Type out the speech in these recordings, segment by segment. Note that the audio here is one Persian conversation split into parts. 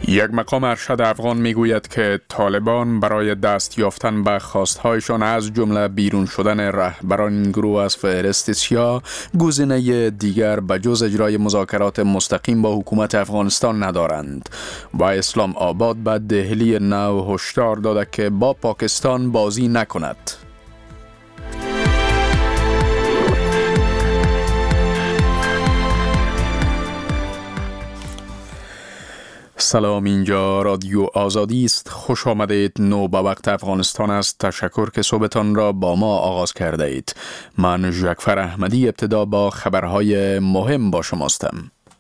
یک مقام ارشد افغان میگوید که طالبان برای دست یافتن به خواستهایشان از جمله بیرون شدن رهبران این گروه از فهرست سیاه گزینه دیگر بجز اجرای مذاکرات مستقیم با حکومت افغانستان ندارند و اسلام آباد به دهلی نو هشدار داده که با پاکستان بازی نکند. سلام، اینجا رادیو آزادی است. خوش آمدید. نو به وقت افغانستان است. تشکر که صبحتان را با ما آغاز کرده اید. من ژکفر احمدی ابتدا با خبرهای مهم با شماستم.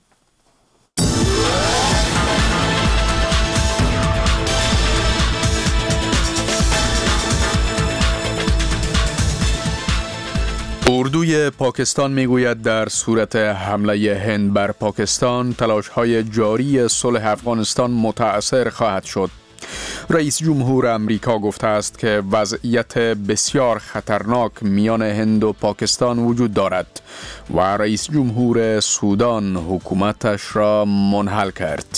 اردوی پاکستان میگوید در صورت حمله هند بر پاکستان تلاش‌های جاری صلح افغانستان متأثر خواهد شد. رئیس جمهور امریکا گفته است که وضعیت بسیار خطرناک میان هند و پاکستان وجود دارد و رئیس جمهور سودان حکومتش را منحل کرد.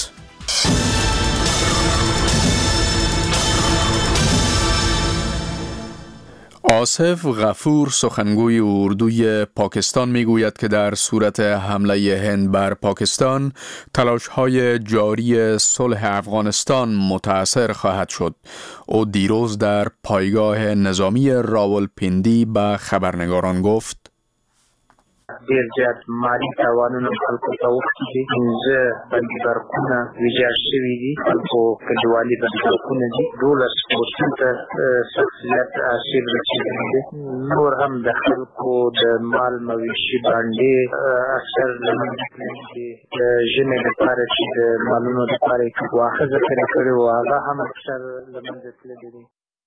آصف غفور سخنگوی اردوی پاکستان میگوید که در صورت حمله هند بر پاکستان تلاش‌های جاری صلح افغانستان متأثر خواهد شد. او دیروز در پایگاه نظامی راولپیندی به خبرنگاران گفت: ډیر زیات مالی تاوانونه خلکو ته وکړي دي. 15 بندیبرګونه ویجاړ شوي دي. خلکو کډوالي بندیبرګونه دي. 12 پوستو ته سخت زیات آسیب رسېدلی دی. نور هم د خلکو د مال مویشي باندې اکثر له منځه تللي دي. د ژمي لپاره چې د مالونو لپاره یې واښه ذخیره کړې وو هغه هم اکثر له منځه تللي دي.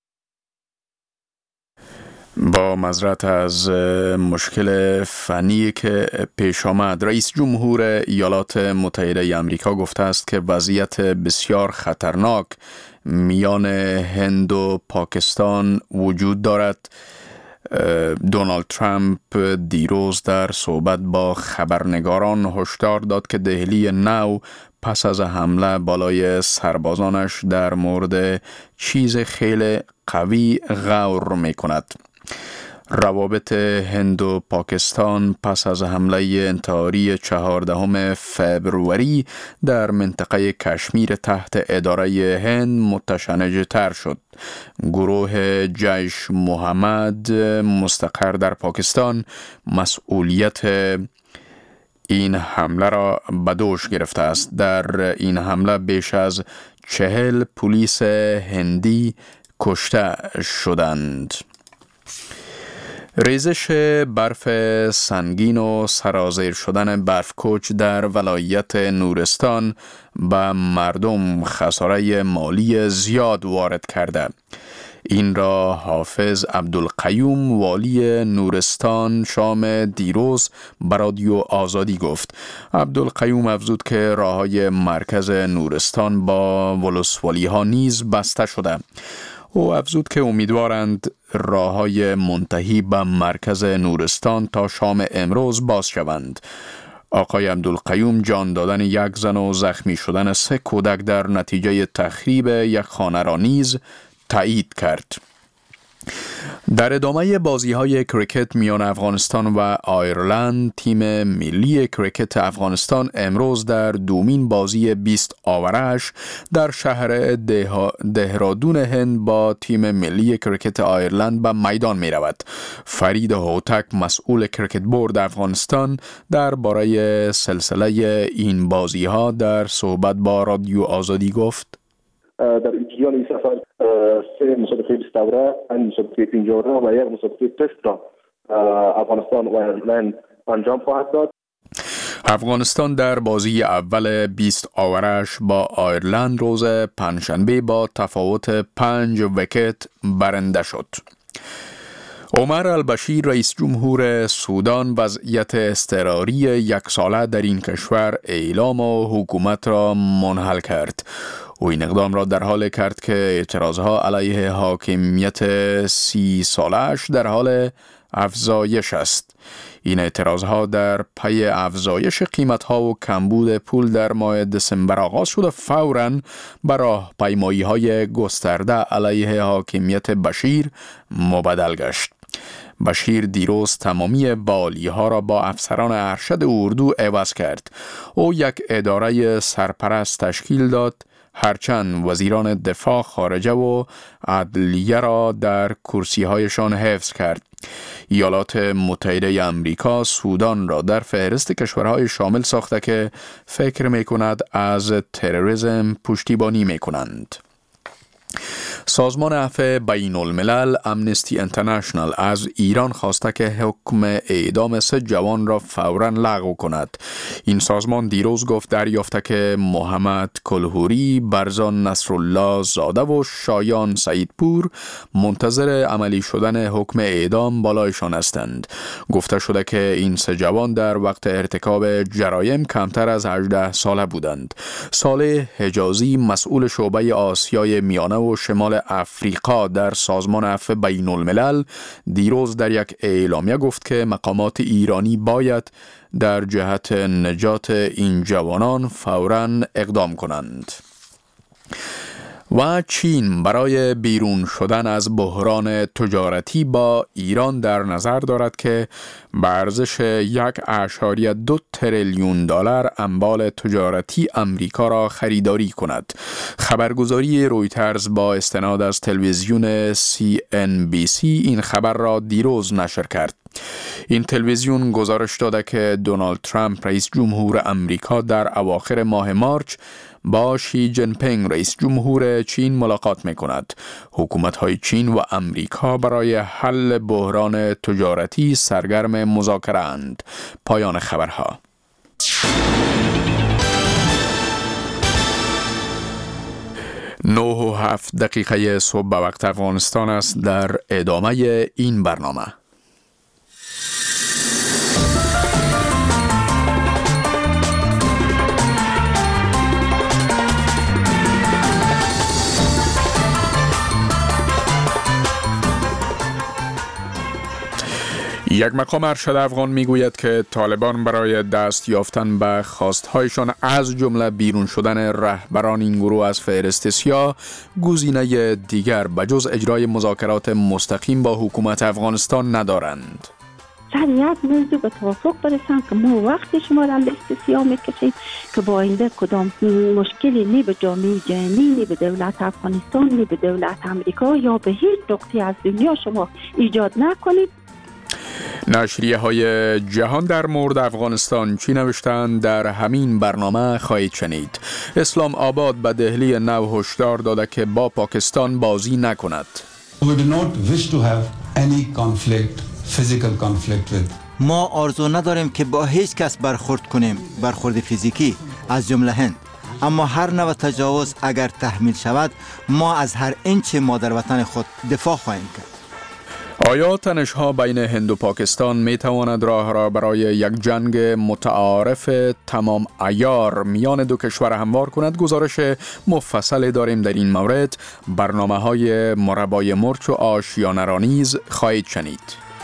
با معذرت از مشکل فنی که پیش آمد، رئیس جمهور ایالات متحده آمریکا گفته است که وضعیت بسیار خطرناک میان هند و پاکستان وجود دارد. دونالد ترامپ دیروز در صحبت با خبرنگاران هشدار داد که دهلی نو پس از حمله بالای سربازانش در مورد چیز خیلی قوی غور می کند. روابط هند و پاکستان پس از حمله انتحاری 14 فبروری در منطقه کشمیر تحت اداره هند متشنج تر شد. گروه جیش محمد مستقر در پاکستان مسئولیت این حمله را به دوش گرفته است. در این حمله بیش از 40 پلیس هندی کشته شدند. ریزش برف سنگین و سرازیر شدن برفکوچ در ولایت نورستان به مردم خساره مالی زیاد وارد کرده. این را حافظ عبدالقیوم والی نورستان شام دیروز به رادیو آزادی گفت. عبدالقیوم افزود که راه‌های مرکز نورستان با ولسوالی ها نیز بسته شده. او افزود که امیدوارند راه‌های منتهی به مرکز نورستان تا شام امروز باز شوند. آقای عبدالقیوم جان دادن یک زن و زخمی شدن 3 کودک در نتیجه تخریب یک خانه را نیز تایید کرد. در ادامه بازی‌های کریکت میان افغانستان و آیرلند، تیم ملی کریکت افغانستان امروز در دومین بازی 20 آورش در شهر دهرادون هند با تیم ملی کریکت آیرلند به میدان می رود. فرید هوتک مسئول کریکت بورد افغانستان درباره سلسله این بازی‌ها در صحبت با رادیو آزادی گفت: در جریان این سفر 3 مسابقه 20 اوره، مسابقه 5 اوره و یک مسابقه تست را افغانستان و آیرلند انجام خواهد داد. افغانستان در بازی اول 20 آورش با آیرلند روز پنجشنبه با تفاوت 5 ویکت برنده شد. عمر البشیر رئیس جمهور سودان وضعیت اضطراری 1 ساله در این کشور اعلام و حکومت را منحل کرد. او این اقدام را در حال کرد که اعتراضها علیه حاکمیت 30 سالش در حال افزایش است. این اعتراضها در پی افزایش قیمت‌ها و کمبود پول در ماه دسامبر آغاز شد و فوراً به راهپیمایی‌های گسترده علیه حاکمیت بشیر مبدل گشت. بشیر دیروز تمامی بالی‌ها را با افسران ارشد اردو عوض کرد. او یک اداره سرپرست تشکیل داد، هرچند وزیران دفاع، خارجه و عدلیه را در کرسی‌هایشان حفظ کرد. ایالات متحده امریکا سودان را در فهرست کشورهای شامل ساخته که فکر می‌کند از تروریسم پشتیبانی می‌کنند. سازمان عفو بین الملل امنستی انترنشنال از ایران خواسته که حکم اعدام 3 جوان را فوراً لغو کند. این سازمان دیروز گفت دریافته که محمد کلهوری، برزان نصرالله زاده و شایان سعیدپور منتظر عملی شدن حکم اعدام بالایشان هستند. گفته شده که این 3 جوان در وقت ارتکاب جرایم کمتر از 18 ساله بودند. صالح حجازی، مسئول شعبه آسیای میانه و شمال افریقا در سازمان عفو بین الملل، دیروز در یک اعلامیه گفت که مقامات ایرانی باید در جهت نجات این جوانان فوراً اقدام کنند. و چین برای بیرون شدن از بحران تجارتی با ایران در نظر دارد که به ارزش 1.2 تریلیون دلار اموال تجارتی امریکا را خریداری کند. خبرگزاری رویترز با استناد از تلویزیون CNBC این خبر را دیروز نشر کرد. این تلویزیون گزارش داده که دونالد ترامپ رئیس جمهور امریکا در اواخر ماه مارچ با شی جین پینگ رئیس جمهور چین ملاقات می‌کند. حکومت‌های چین و امریکا برای حل بحران تجارتی سرگرم مذاکره اند. پایان خبرها. 9:07 صبح به وقت افغانستان است. در ادامه این برنامه یک مقام ارشد افغان میگوید که طالبان برای دست یافتن به خواستهایشان از جمله بیرون شدن رهبران این گروه از فهرست سیاه گزینه دیگر بجز اجرای مذاکرات مستقیم با حکومت افغانستان ندارند. سر یک موضوع به توافق برسن که ما وقتی شما را لیست سیاه میکشید که با آینده کدام مشکلی نی به جامعه جهانی، نی به دولت افغانستان، نی به دولت امریکا یا به هیچ نقطه از دنیا شما ایجاد نکنید. نشریه های جهان در مورد افغانستان چی نوشتند در همین برنامه خواهید شنید. اسلام آباد به دهلی نو هشدار داده که با پاکستان بازی نکند. We do not wish to have any conflict, physical conflict with. ما آرزو نداریم که با هیچ کس برخورد کنیم، برخورد فیزیکی، از جمله هند. اما هر نوع تجاوز اگر تحمیل شود ما از هر اینچ مادر وطن خود دفاع خواهیم کرد. آیا تنش‌ها بین هند و پاکستان می تواند راه را برای یک جنگ متعارف تمام عیار میان دو کشور هموار کند؟ گزارش مفصل داریم در این مورد. برنامه‌های مربای مرچ و آشیانه را نیز خواهید شنید.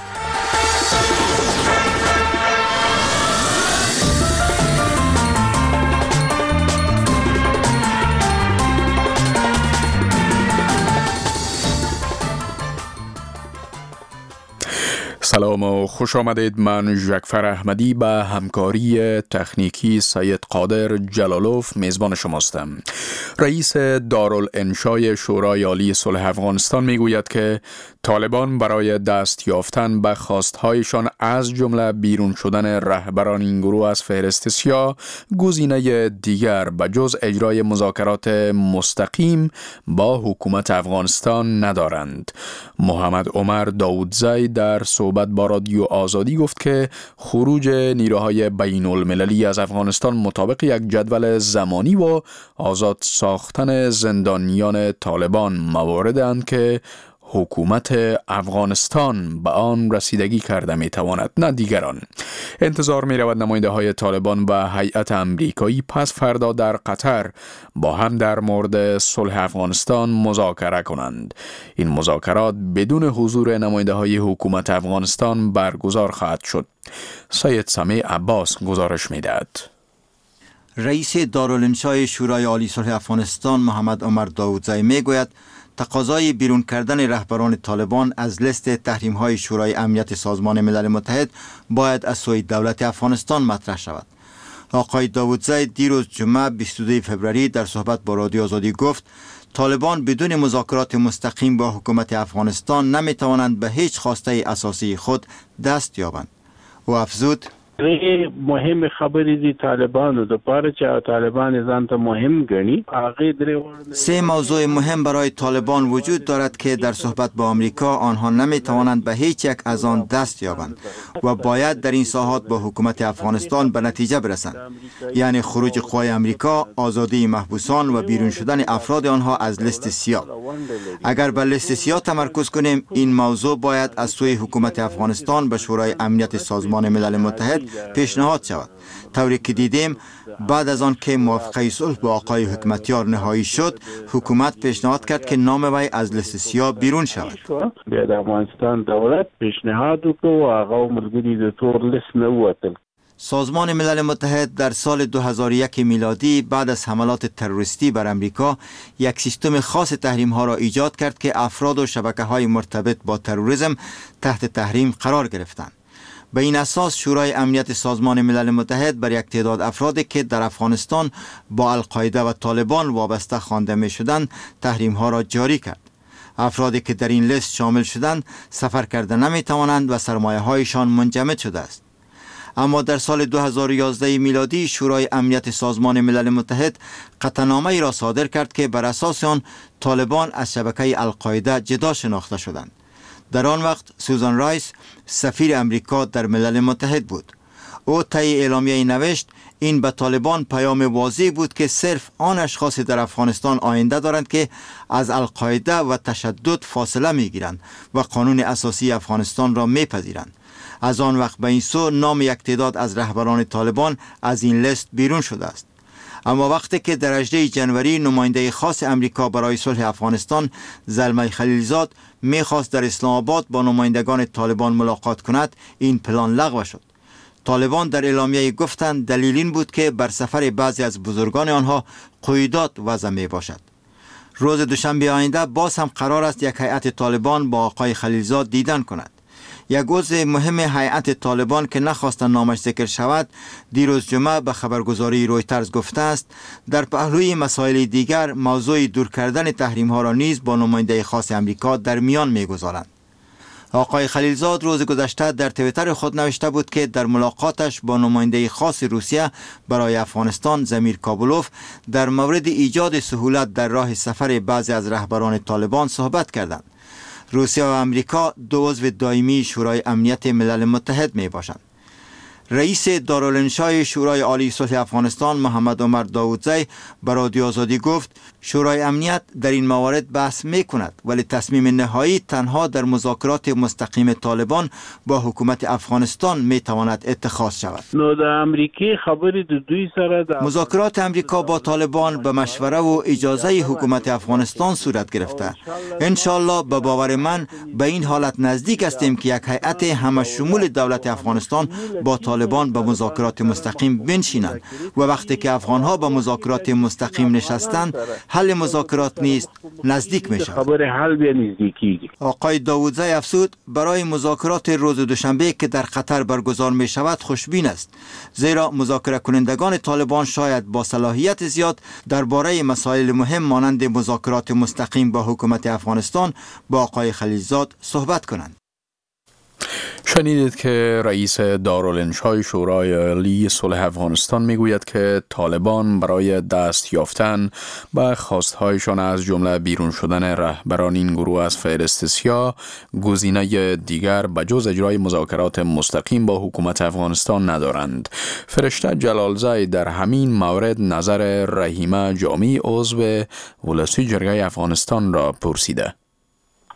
سلام و خوش آمدید. من ژکفر احمدی به همکاری تکنیکی سید قادر جلالوف میزبان شماستم. رئیس دارالانشای شورای عالی صلح افغانستان میگوید که طالبان برای دست یافتن به خواستهایشان از جمله بیرون شدن رهبران این گروه از فهرست سیاه گزینه دیگر بجز اجرای مذاکرات مستقیم با حکومت افغانستان ندارند. محمد عمر داودزی در صحبت با رادیو آزادی گفت که خروج نیروهای بین المللی از افغانستان مطابق یک جدول زمانی و آزاد ساختن زندانیان طالبان مواردند که حکومت افغانستان به آن رسیدگی کرده می تواند، نه دیگران. انتظار می رود نماینده های طالبان و هیئت امریکایی پس فردا در قطر با هم در مورد صلح افغانستان مذاکره کنند. این مذاکرات بدون حضور نماینده های حکومت افغانستان برگزار خواهد شد. سید سمیع عباس گزارش می دهد. رئیس دارالانشای شورای عالی صلح افغانستان محمد عمر داودزی می گوید تقاضای بیرون کردن رهبران طالبان از لیست تحریم‌های شورای امنیت سازمان ملل متحد باید از سوی دولت افغانستان مطرح شود. آقای داودزی دیروز جمعه 22 فوریه در صحبت با رادیو آزادی گفت طالبان بدون مذاکرات مستقیم با حکومت افغانستان نمی توانند به هیچ خواسته اساسی خود دست یابند. او افزود مهم خبری دی طالبانو د پاره چې طالبان ځان ته مهم ګڼي هغه درې سه موضوع مهم برای طالبان وجود دارد که در صحبت با آمریکا آنها نمی توانند به هیچ یک از آن دست یابند و باید در این ساحات با حکومت افغانستان به نتیجه برسند، یعنی خروج قوای آمریکا، آزادی محبوسان و بیرون شدن افراد آنها از لیست سیاه. اگر به لیست سیاه تمرکز کنیم این موضوع باید از سوی حکومت افغانستان به شورای امنیت سازمان ملل متحد پیشنهاد شود، طوری که دیدیم بعد از آن که موافقه صلح با آقای حکمتیار نهایی شد حکومت پیشنهاد کرد که نام وی از لیست سیاه بیرون شود. د افغانستان دولت پیشنهاد وکړ او هغه ملګری د تور لیست نه ووتل. سازمان ملل متحد در سال 2001 میلادی بعد از حملات تروریستی بر امریکا یک سیستم خاص تحریم ها را ایجاد کرد که افراد و شبکه های مرتبط با تروریسم تحت تحریم قرار گرفتند. به این اساس شورای امنیت سازمان ملل متحد بر یک تعداد افرادی که در افغانستان با القاعده و طالبان وابسته خوانده می شدند تحریم ها را جاری کرد. افرادی که در این لیست شامل شدند سفر کرده نمی توانند و سرمایه هایشان منجمد شده است. اما در سال 2011 میلادی شورای امنیت سازمان ملل متحد قطعنامه ای را صادر کرد که بر اساس آن طالبان از شبکه القاعده جدا شناخته شدند. در آن وقت سوزان رایس سفیر امریکا در ملل متحد بود. او طی اعلامیه نوشت این به طالبان پیام واضح بود که صرف آن اشخاص در افغانستان آینده دارند که از القاعده و تشدد فاصله می گیرند و قانون اساسی افغانستان را می پذیرند. از آن وقت به این سو نام یک تعداد از رهبران طالبان از این لیست بیرون شده است. اما وقتی که در 18 جنوری نماینده خاص امریکا برای صلح افغانستان زلمه خلیلزاد می‌خواست در اسلام آباد با نمایندگان طالبان ملاقات کند این پلان لغو شد. طالبان در اعلامیه گفتند دلیل این بود که بر سفر بعضی از بزرگان آنها قیودات وضع می باشد. روز دوشنبه آینده باز هم قرار است یک هیئت طالبان با آقای خلیلزاد دیدن کند. یک عضو مهم هیئت طالبان که نخواست نامش ذکر شود دیروز جمعه به خبرگزاری رویترز گفته است در پهلوی مسائل دیگر موضوع دور کردن تحریم ها را نیز با نماینده خاص امریکا در میان میگذارند. آقای خلیلزاد روز گذشته در توییتر خود نوشته بود که در ملاقاتش با نماینده خاص روسیه برای افغانستان زمیر کابولوف در مورد ایجاد سهولت در راه سفر بعضی از رهبران طالبان صحبت کردند. روسیه و امریکا دو عضو دائمی شورای امنیت ملل متحد می باشند. رئیس دارالانشای شورای عالی صلح افغانستان محمد عمر داودزی بر رادیو آزادی گفت شورای امنیت در این موارد بحث می کند ولی تصمیم نهایی تنها در مذاکرات مستقیم طالبان با حکومت افغانستان می تواند اتخاذ شود. نو د امریکای خبرې د دوی سره مذاکرات امریکا با طالبان به مشوره و اجازه حکومت افغانستان صورت گرفته. انشالله به باور من به این حالت نزدیک هستیم که یک هیئت همه شمول دولت افغانستان با طالبان به مذاکرات مستقیم بنشینند و وقتی که افغانها به مذاکرات مستقیم نشستند حل مذاکرات نیست نزدیک می شود. خبر حل به نزدیکی. آقای داودزی افزود برای مذاکرات روز دوشنبه که در قطر برگزار می شود خوشبین است زیرا مذاکره کنندگان طالبان شاید با صلاحیت زیاد درباره مسائل مهم مانند مذاکرات مستقیم با حکومت افغانستان با آقای خلیلزاد صحبت کنند. شنیدید که رئیس دارالانشای شورای عالی صلح افغانستان میگوید که طالبان برای دست یافتن به خواستهایشان از جمله بیرون شدن رهبران این گروه از فهرست سیاه گزینه دیگر به جز اجرای مذاکرات مستقیم با حکومت افغانستان ندارند. فرشته جلالزی در همین مورد نظر رحیمه جامی عضو ولسی جرگه افغانستان را پرسیده.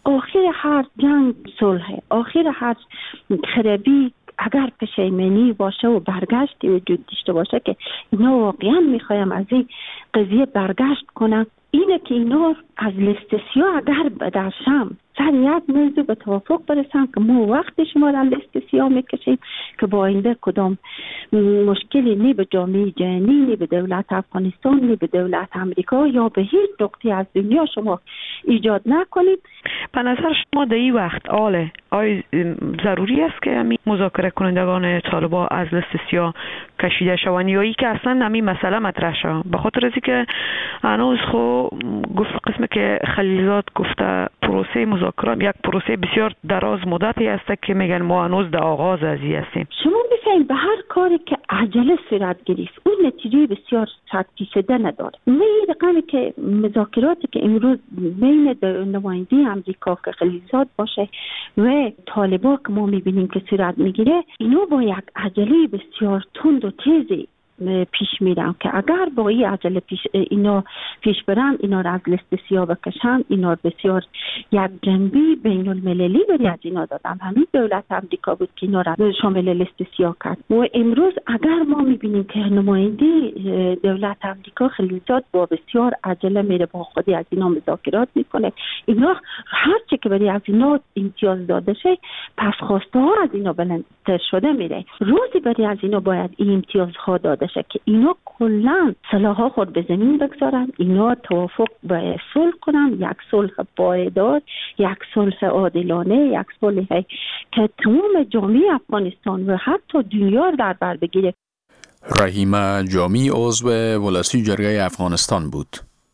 آخر هر جنگ صلح، آخر هر خرابی اگر پشیمانی باشه و برگشتی وجود داشته باشه که اینا واقعا میخوایم از این قضیه برگشت کنم، اینه که اینا از لیست سیاه اگر در شام سر یک موضوع به توافق برسن که ما وقت شما را لیست سیاه میکشیم که با آینده کدام مشکلی نی به جامعه جهانی، نی به دولت افغانستان، نی به دولت امریکا یا به هیچ نقطه از دنیا شما ایجاد نکنید. به نظر شما در این وقت آیا ضروری است که همین مذاکره کنندگان طالبان از لیست سیاه کشیده شوند یا ای که اصلا همین مسئله مطرح شود؟ به خاطر از که هنوز خو گفت قسم که خلیلزاد گفته پروسه مذاکرات یک پروسه بسیار دراز مدتی است که میگن ما هنوز در آغاز از این هستیم. شما بفهمید به هر کاری که عجله صورت گرفت اون نتیجه بسیار 100% نداره. نه رقمی که مذاکراتی که امروز بین نماینده امریکا که خلیلزاد باشه و طالبان که ما میبینیم که صورت میگیره، اینو با یک عجله بسیار تند و تیزی پیش میرم که اگر با این عجله اینا پیش برن، اینا را از لیست سیاه بکشن، اینا بسیار یک جنبی بین المللی بری از اینا دادن. همین دولت امریکا بود که اینا را شامل لیست سیاه کرد و امروز اگر ما میبینیم که نماینده دولت امریکا خلیلزاد با بسیار عجله میره با خودی از اینا مذاکرات میکنه، اینا هرچی که بری از اینا امتیاز داده شه پس خواسته ها از اینا بلندتر شده میره، روزی بری از اینا باید این امتیازها داده که اینا کلا سلاح‌ها خود به زمین بگذارن، اینا توافق به صلح کنن، یک صلح پایدار، یک صلح عادلانه، یک صلح که تمام جامعه افغانستان و حتی دنیا در بر بگیره. رحیمه جامی عضو ولسی جرگه افغانستان بود.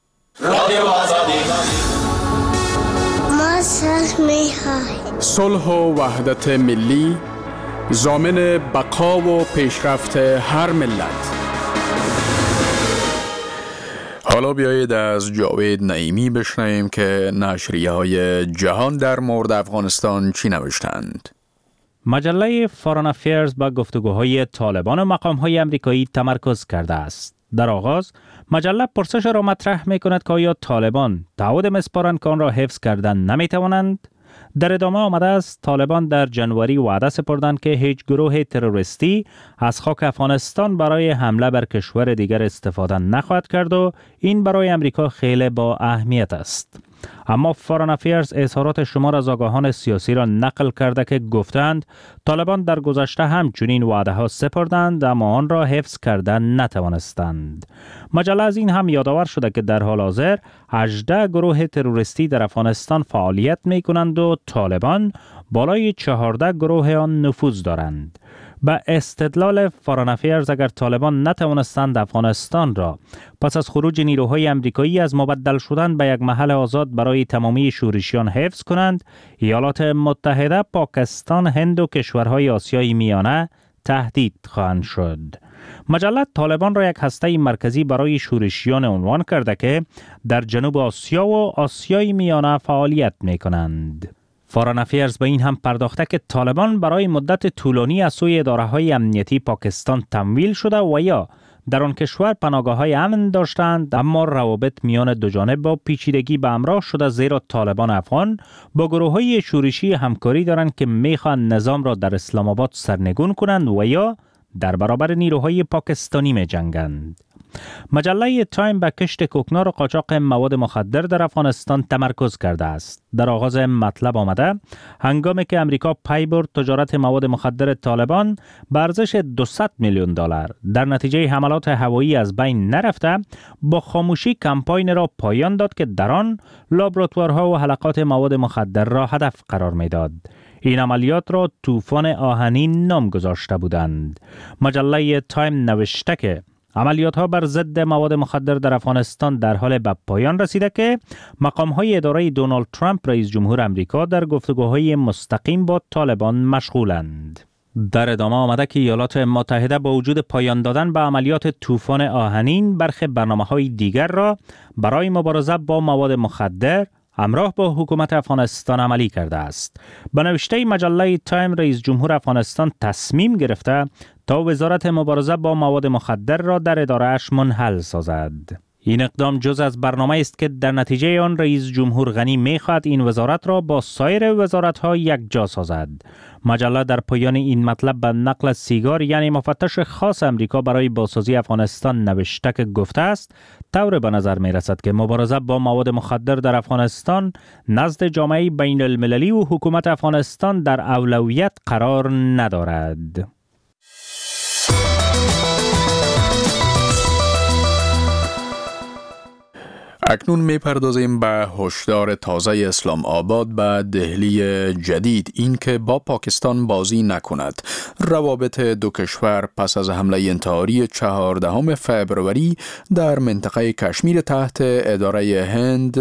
صلح و وحدت ملی ضامن بقا و پیشرفت هر ملت. حالا بیایید از جاوید نعیمی بشنویم که نشریه‌های جهان در مورد افغانستان چی نوشتند. مجله فارن افیرز با گفتگوهای طالبان و مقام‌های امریکایی تمرکز کرده است. در آغاز مجله پرسش را مطرح می‌کند که آیا طالبان تعهد می‌سپارند که آن را حفظ کردن نمی‌توانند؟ در ادامه آمده است طالبان در جنوری وعده سپردند که هیچ گروه تروریستی از خاک افغانستان برای حمله بر کشور دیگر استفاده نخواهد کرد و این برای امریکا خیلی با اهمیت است. اما فارن افیرز اظهارات شمار از آگاهان سیاسی را نقل کرده که گفتند طالبان در گذشته هم چنین وعده ها سپردند اما آن را حفظ کردن نتوانستند. مجله از این هم یادآور شده که در حال حاضر 18 گروه تروریستی در افغانستان فعالیت می کنند و طالبان بالای 14 گروه آن نفوذ دارند. به استدلال فارن افیرز اگر طالبان نتوانستند افغانستان را پس از خروج نیروهای امریکایی از مبدل شدن به یک محل آزاد برای تمامی شورشیان حفظ کنند، ایالات متحده، پاکستان، هند و کشورهای آسیای میانه تهدید خواهند شد. مجله طالبان را یک هسته مرکزی برای شورشیان عنوان کرده که در جنوب آسیا و آسیای میانه فعالیت می کنند. فارن افیرز به این هم پرداخته که طالبان برای مدت طولانی از سوی اداره‌های امنیتی پاکستان تمویل شده و یا در آن کشور پناهگاه‌های امن داشتند، اما روابط میان دو جانب با پیچیدگی به همراه شده، زیرا طالبان افغان با گروه‌های شورشی همکاری دارند که می‌خواهند نظام را در اسلام آباد سرنگون کنند و یا در برابر نیروهای پاکستانی می‌جنگند. مجله تایم به کشت کوکنار و قاچاق مواد مخدر در افغانستان تمرکز کرده است. در آغاز مطلب آمده هنگامی که امریکا پی برد تجارت مواد مخدر طالبان به ارزش $200 میلیون در نتیجه حملات هوایی از بین نرفته، با خاموشی کمپاین را پایان داد که در آن لابراتوارها و حلقات مواد مخدر را هدف قرار میداد. این عملیات را طوفان آهنین نام گذاشته بودند. مجله تایم نوشته که عملیات ها بر ضد مواد مخدر در افغانستان در حال به پایان رسیده که مقام های اداره دونالد ترامپ رئیس جمهور امریکا در گفتگوهای مستقیم با طالبان مشغولند. در ادامه آمده که ایالات متحده با وجود پایان دادن به عملیات طوفان آهنین برخی برنامه‌های دیگر را برای مبارزه با مواد مخدر همراه با حکومت افغانستان عملی کرده است. به نوشته مجله تایم رئیس جمهور افغانستان تصمیم گرفته تا وزارت مبارزه با مواد مخدر را در اداره‌اش منحل سازد. این اقدام جز از برنامه است که در نتیجه آن رئیس جمهور غنی می‌خواهد این وزارت را با سایر وزارت‌ها یکجا سازد. مجله در پایان این مطلب به نقل از سیگار یعنی مفتش خاص امریکا برای بازسازی افغانستان نوشته که گفته است طور به نظر می رسد که مبارزه با مواد مخدر در افغانستان نزد جامعه بین المللی و حکومت افغانستان در اولویت قرار ندارد. اکنون میپردازیم به هشدار تازه اسلام آباد به دهلی جدید، این که با پاکستان بازی نکند. روابط دو کشور پس از حمله انتحاری 14 فبروری در منطقه کشمیر تحت اداره هند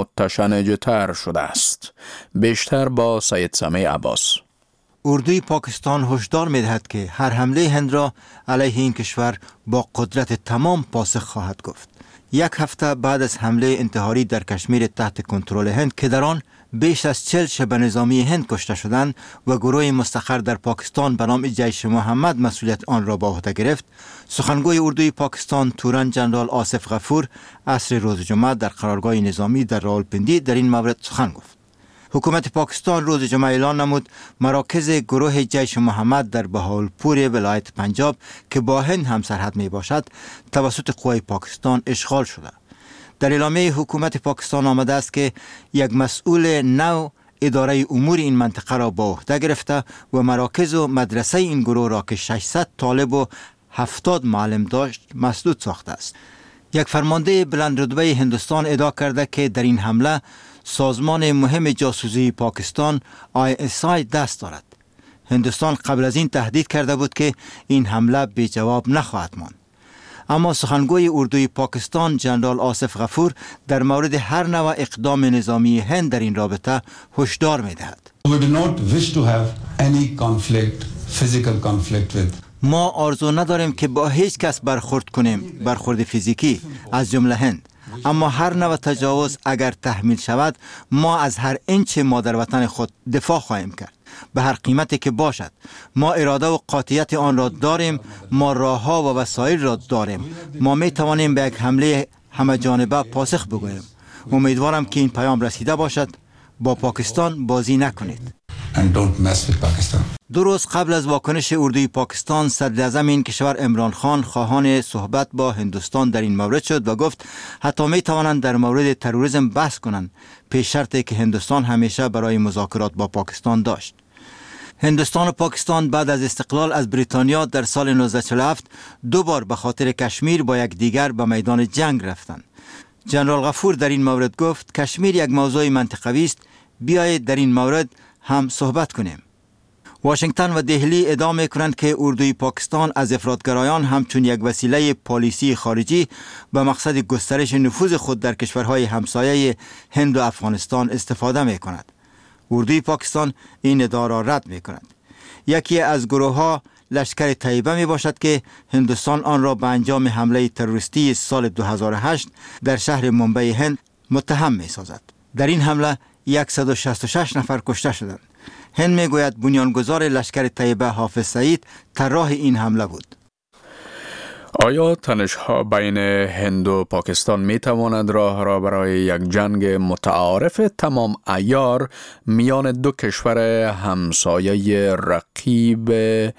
متشنج‌تر شده است. بیشتر با سید سمیع عباس. اردوی پاکستان هشدار می‌دهد که هر حمله هند را علیه این کشور با قدرت تمام پاسخ خواهد گفت. یک هفته بعد از حمله انتحاری در کشمیر تحت کنترل هند که در آن بیش از 40 شبه نظامی هند کشته شدند و گروه مستقر در پاکستان به نام جیش محمد مسئولیت آن را به عهده گرفت، سخنگوی اردوی پاکستان تورن جنرال آصف غفور عصر روز جمعه در قرارگاه نظامی در راولپنڈی در این مورد سخن گفت. حکومت پاکستان روز جمعه اعلان نمود مراکز گروه جیش محمد در بهاولپور ولایت پنجاب که با هند هم سرحد می باشد توسط قوای پاکستان اشغال شده. در اعلامیه حکومت پاکستان آمده است که یک مسئول نو اداره امور این منطقه را با عهده گرفته و مراکز و مدرسه این گروه را که 600 طالب و 70 معلم داشت مسدود ساخته است. یک فرمانده بلند رتبه هندوستان ادعا کرده که در این حمله سازمان مهم جاسوسی پاکستان ISI دست دارد. هندوستان قبل از این تهدید کرده بود که این حمله بی جواب نخواهد ماند. اما سخنگوی اردوی پاکستان جنرال آصف غفور در مورد هر نوع اقدام نظامی هند در این رابطه هشدار می‌دهد. We do not wish to have any conflict, physical conflict with. ما آرزو نداریم که با هیچ کس برخورد کنیم، برخورد فیزیکی، از جمله هند. اما هر نوع تجاوز اگر تحمیل شود ما از هر اینچ مادر وطن خود دفاع خواهیم کرد به هر قیمتی که باشد. ما اراده و قاطعیت آن را داریم، ما راهها و وسایل را داریم. ما می توانیم به یک حمله همه جانبه پاسخ بگوییم. امیدوارم که این پیام رسیده باشد. با پاکستان بازی نکنید. And don't mess with Pakistan. 2 روز قبل از واکنش اردوی پاکستان، صدر اعظم این کشور عمران خان خواهان صحبت با هندوستان در این مورد شد و گفت حتی می توانند در مورد تروریسم بحث کنند، پیش شرطی که هندوستان همیشه برای مذاکرات با پاکستان داشت. هندوستان و پاکستان بعد از استقلال از بریتانیا در سال 1947 2 بار به خاطر کشمیر با یکدیگر به میدان جنگ رفتند. جنرال غفور در این مورد گفت کشمیر یک موضوع منطقوی است، بیایید در این مورد هم صحبت کنیم. واشنگتن و دهلی ادعا می‌کنند که اردوی پاکستان از افراطگرایان همچون یک وسیله پالیسی خارجی به مقصد گسترش نفوذ خود در کشورهای همسایه هند و افغانستان استفاده می‌کند. اردوی پاکستان این ادعا را رد می‌کند. یکی از گروه‌ها لشکر طیبه میباشد که هندوستان آن را به انجام حمله تروریستی سال 2008 در شهر ممبئی هند متهم می‌سازد. در این حمله 166 نفر کشته شدند. هند میگوید بنیانگذار لشکر طیبه حافظ سعید طراح این حمله بود. آیا تنش‌ها بین هند و پاکستان می تواند راه را برای یک جنگ متعارف تمام عیار میان دو کشور همسایه رقیب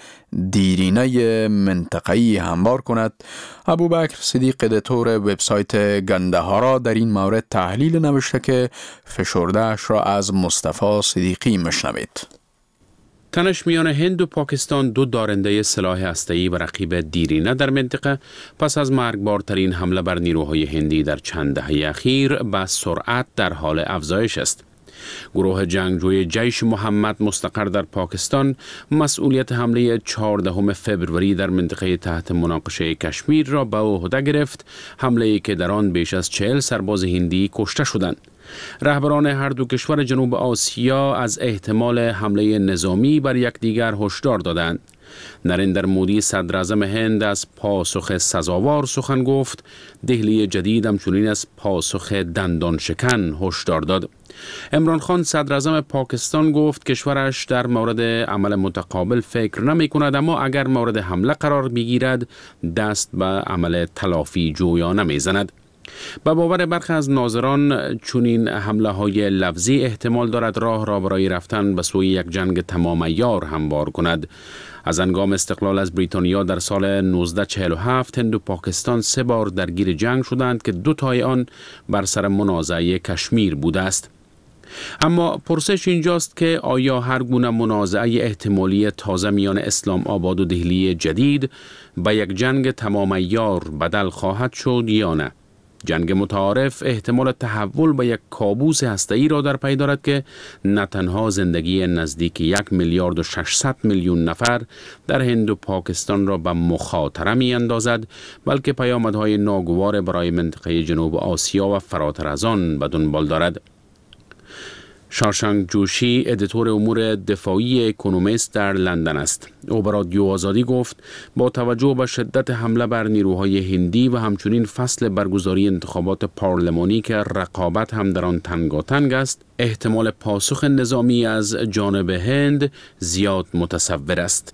دیرینه منطقه‌ای هموار کند؟ ابوبکر صدیق ادیتور وبسایت گندهارا در این مورد تحلیل نوشته که فشرده‌اش را از مصطفی صدیقی مشنوید. تنش میان هند و پاکستان، 2 دارنده سلاح هسته‌ای و رقیب دیرینه در منطقه، پس از مرگبارترین حمله بر نیروهای هندی در چند دهه اخیر به سرعت در حال افزایش است. گروه جنگجوی جیش محمد مستقر در پاکستان مسئولیت حمله 14 فبروری در منطقه تحت مناقشه کشمیر را به عهده گرفت، حمله‌ای که در آن بیش از 40 سرباز هندی کشته شدند. رهبران هر دو کشور جنوب آسیا از احتمال حمله نظامی بر یکدیگر هشدار دادند. نریندر مودی صدر اعظم هند از پاسخ سزاوار سخن گفت. دهلی جدید همچنین از پاسخ دندان شکن هشدار داد. عمران خان صدر اعظم پاکستان گفت کشورش در مورد عمل متقابل فکر نمی کند، اما اگر مورد حمله قرار بگیرد دست به عمل تلافی جویانه می زند. به باور برخی از ناظران چنین حمله های لفظی احتمال دارد راه را برای رفتن به سوی یک جنگ تمام عیار هموار کند. از هنگام استقلال از بریتانیا در سال 1947 هند و پاکستان 3 بار درگیر جنگ شدند که 2 تای آن بر سر منازعه کشمیر بوده است. اما پرسش اینجاست که آیا هر گونه منازعه احتمالی تازه میان اسلام آباد و دهلی جدید به یک جنگ تمام عیار بدل خواهد شد یا نه؟ جنگ متعارف احتمال تحول به یک کابوس هسته‌ای را در پی دارد که نه تنها زندگی نزدیک 1,600,000,000 نفر در هند و پاکستان را به مخاطره می اندازد، بلکه پیامدهای ناگوار برای منطقه جنوب آسیا و فراتر از آن به دنبال دارد. شاشانک جوشی ادیتور امور دفاعی اکونومیست در لندن است. او به رادیو آزادی گفت با توجه به شدت حمله بر نیروهای هندی و همچنین فصل برگزاری انتخابات پارلمانی که رقابت هم در آن تنگاتنگ است، احتمال پاسخ نظامی از جانب هند زیاد متصور است.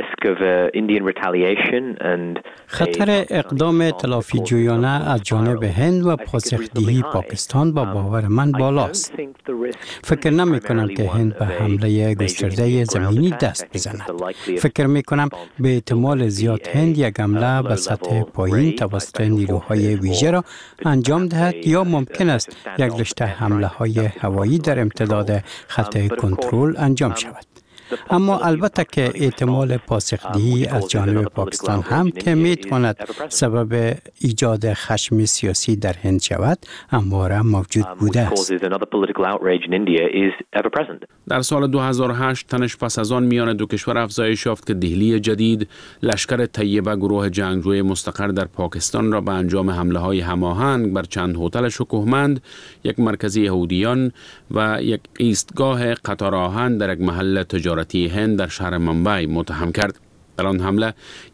خطر اقدام تلافی جویانه از جانب هند و پاسخدهی پاکستان با باور من بالاست. فکر نمی کنم که هند به حمله گسترده زمینی دست بزند. فکر می کنم به احتمال زیاد هند یک حمله به سطح پایین توسط نیروهای ویژه را انجام دهد یا ممکن است یک رشته حمله های هوایی در امتداد خط کنترل انجام شود. اما البته که احتمال پاسخدهی از جانب پاکستان هم که میتواند سبب ایجاد خشم سیاسی در هند شود همواره موجود بوده است. در سال 2008 تنش پس از آن میان دو کشور افزایش یافت که دهلی جدید لشکر طیبه گروه جنگجوی مستقر در پاکستان را به انجام حمله‌های هماهنگ بر چند هتل شکوهمند، یک مرکز یهودیان و یک ایستگاه قطار آهن در یک محل تجاری هند در شهر ممبئی متهم کرد. در آن حمله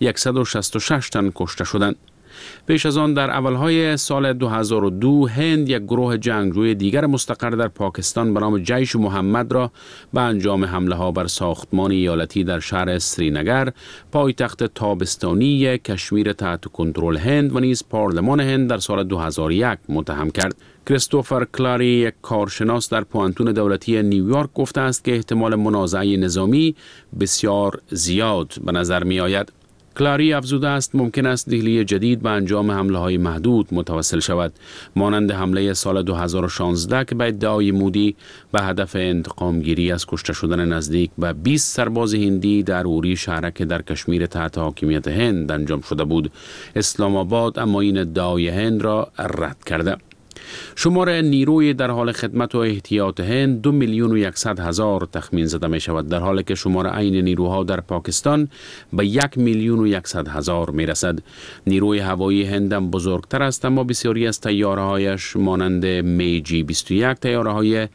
166 تن کشته شدند. پیش از آن در اولهای سال 2002 هند یک گروه جنگجوی دیگر مستقر در پاکستان به نام جیش محمد را به انجام حمله ها بر ساختمان ایالتی در شهر سرینگر، پایتخت تابستانی کشمیر تحت کنترل هند و نیز پارلمان هند در سال 2001 متهم کرد. کریستوفر کلاری، یک کارشناس در پوانتون دولتی نیویورک، گفته است که احتمال منازعه نظامی بسیار زیاد به نظر می آید. کلاری افزوده است ممکن است دهلی جدید به انجام حمله‌های محدود متوسل شود، مانند حمله سال 2016 که به ادعای مودی به هدف انتقامگیری از کشته شدن نزدیک به 20 سرباز هندی در اوری شهرک در کشمیر تحت حاکمیت هند انجام شده بود. اسلام آباد اما این ادعای هند را رد کرده. شمار نیروی در حال خدمت و احتیاط هند 2,100,000 تخمین زده می شود، در حالی که شمار عین نیروها در پاکستان به 1,100,000 می رسد. نیروی هوایی هند هم بزرگتر است، اما بسیاری از طیاره‌هایش مانند میجی 21 طیاره‌های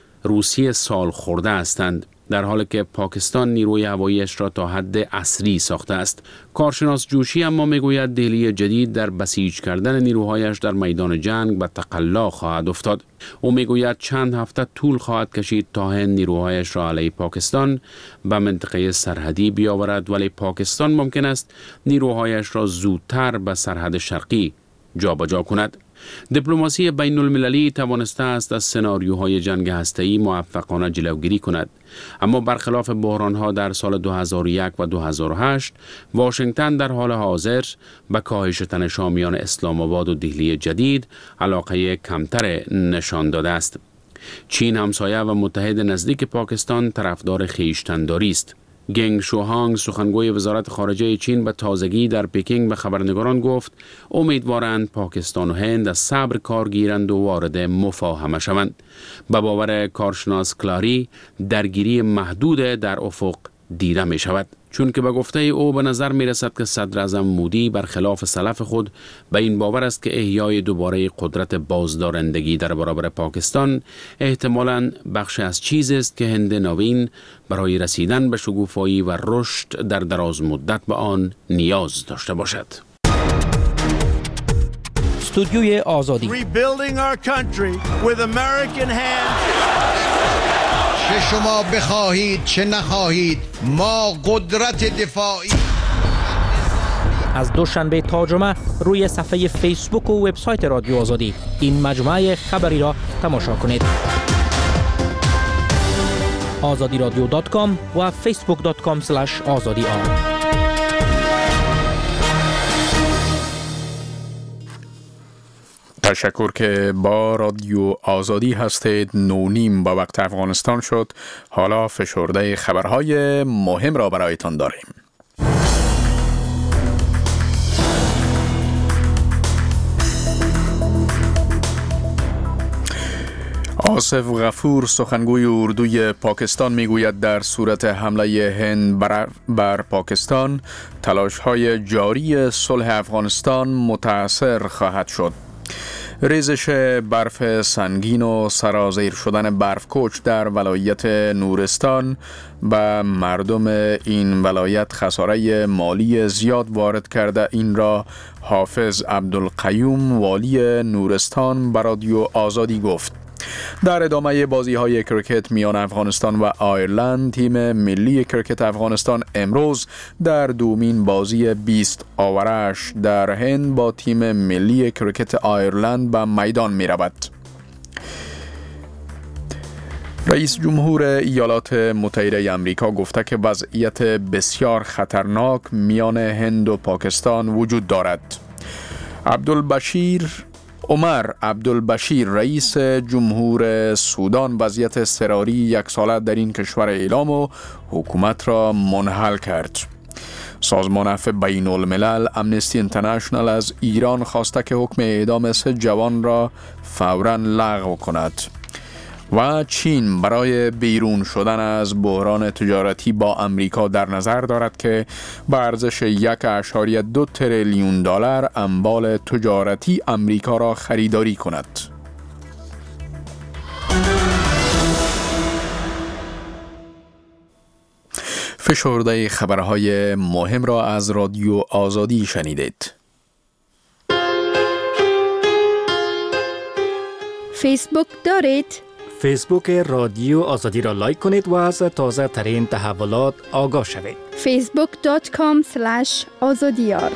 روسی سال خورده هستند، در حالی که پاکستان نیروی هواییش را تا حد عصری ساخته است. کارشناس جوشی اما میگوید دهلی جدید در بسیج کردن نیروهایش در میدان جنگ به تقلا خواهد افتاد. او میگوید چند هفته طول خواهد کشید تا هند نیروهایش را علیه پاکستان به منطقه سرحدی بیاورد، ولی پاکستان ممکن است نیروهایش را زودتر به سرحد شرقی جابجا کند. دیپلماسی بین المللی توانسته است از سناریوهای جنگ هسته‌ای موفقانه جلوگیری کند، اما برخلاف بحرانها در سال 2001 و 2008 واشنگتن در حال حاضر به کاهش تنش میان اسلام آباد و دهلی جدید علاقه کمتر نشان داده است. چین همسایه و متحد نزدیک پاکستان طرفدار خویشتن‌داری است. گنگ شوهانگ، سخنگوی وزارت خارجه چین، به تازگی در پکینگ به خبرنگاران گفت امیدوارند پاکستان و هند از صبر کار گیرند و وارد مفاهمه شوند. به باور کارشناس کلاری درگیری محدود در افق دیده می شود، چون که به گفته او به نظر می رسد که صدر اعظم مودی برخلاف سلف خود به این باور است که احیای دوباره قدرت بازدارندگی در برابر پاکستان احتمالاً بخش از چیزی است که هند نوین برای رسیدن به شکوفایی و رشد در دراز مدت به آن نیاز داشته باشد. استودیوی آزادی. چه شما بخواهید چه نخواهید ما قدرت دفاعی از دوشنبه تا جمعه روی صفحه فیسبوک و وبسایت رادیو آزادی این مجموعه خبری را تماشا کنید. azadiradyo.com و facebook.com/azadi. تشکر که با رادیو آزادی هستید. 9:30 با وقت افغانستان شد. حالا فشرده خبرهای مهم را برایتان داریم. آصف غفور سخنگوی اردوی پاکستان میگوید در صورت حمله هند بر پاکستان تلاش‌های جاری صلح افغانستان متأثر خواهد شد. ریزش برف سنگین و سرازیر شدن برفکوچ در ولایت نورستان به مردم این ولایت خساره مالی زیاد وارد کرده. این را حافظ عبدالقیوم والی نورستان به رادیو آزادی گفت. در ادامه بازی‌های کرکت میان افغانستان و آیرلند، تیم ملی کرکت افغانستان امروز در دومین بازی 20 آورش در هند با تیم ملی کرکت آیرلند به میدان می‌رود. رئیس جمهور ایالات متحده آمریکا گفته که وضعیت بسیار خطرناک میان هند و پاکستان وجود دارد. عمر عبدالبشیر رئیس جمهور سودان وضعیت اضطراری 1 ساله در این کشور اعلام و حکومت را منحل کرد. سازمان عفو بین الملل امنستی اینترنشنال از ایران خواسته که حکم اعدام 3 جوان را فوراً لغو کند. و چین برای بیرون شدن از بحران تجارتی با آمریکا در نظر دارد که با ارزش 1.2 تریلیون دلار اموال تجارتی آمریکا را خریداری کند. فشرده خبرهای مهم را از رادیو آزادی شنیدید. فیسبوک دارید؟ فیسبوک رادیو آزادی را لایک کنید و از تازه ترین تحولات آگاه شوید. facebook.com/azadiyar.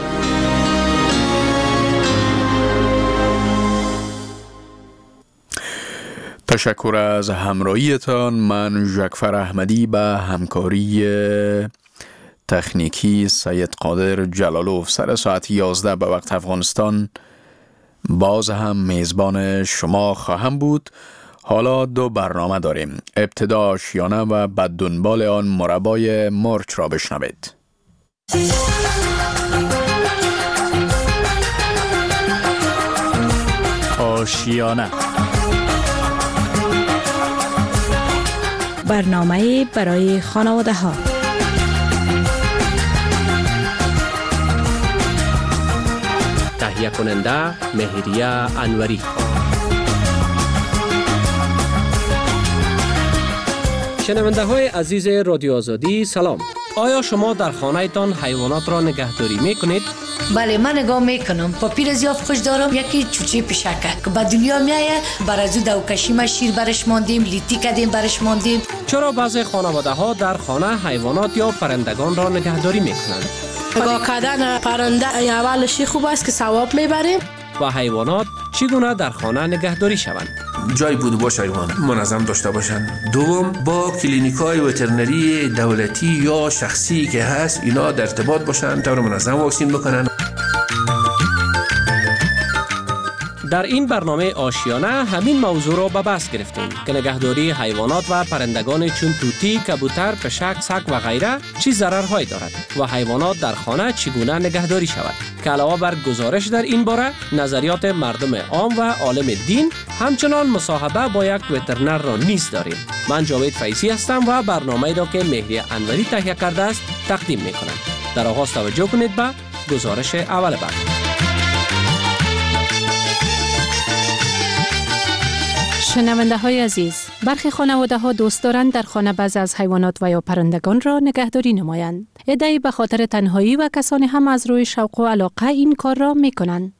تشکر از همراهیتان. من ژکفر احمدی به همکاری تکنیکی سید قادر جلالوف سر ساعت 11 به وقت افغانستان باز هم میزبان شما خواهم بود. حالا 2 برنامه داریم. ابتدا آشیانه و بعد دنبال آن مربای مرچ را بشنوید. آشیانه، برنامه برای خانواده ها. تهیه کننده مهریه انوری. شنونده های عزیز رادیو آزادی سلام. آیا شما در خانه تان حیوانات را نگهداری می کنید؟ بله، من نگاه میکنم. پاپیر زیاد خوش دارم. یکی چوچه پشکه که به دنیا میایه، برازو دوکشی ما شیر برش ماندیم، لیتی کردیم برش ماندیم. چرا بعضی خانواده ها در خانه حیوانات یا پرندگان را نگهداری میکنند؟ نگاه کردن پرنده اولش خوب است که ثواب میبریم. و حیوانات چگونه در خانه نگهداری شوند؟ جای بود باش حیوان منظم داشته باشند. دوم، با کلینیکای وترنری دولتی یا شخصی که هست اینا در ارتباط باشند، طور منظم واکسین بکنن. در این برنامه آشیانه همین موضوع را به بحث گرفتیم که نگهداری حیوانات و پرندگان چون طوطی، کبوتر، پشک، سگ و غیره چه ضررهایی دارد و حیوانات در خانه چگونه نگهداری شود. که علاوه بر گزارش در این باره، نظریات مردم عام و عالم دین، همچنان مصاحبه با یک وترنر را نیز داریم. من جاوید فیضی هستم و برنامه‌ای را که مهری انوری تهیه کرده است تقدیم می‌کنم. در آغاز توجه کنید به گزارش اول برنامه. شنونده های عزیز، برخی خانواده ها دوست دارند در خانه بعضی از حیوانات و یا پرندگان را نگهداری نمایند. عده‌ای به خاطر تنهایی و کسانی هم از روی شوق و علاقه این کار را می کنند.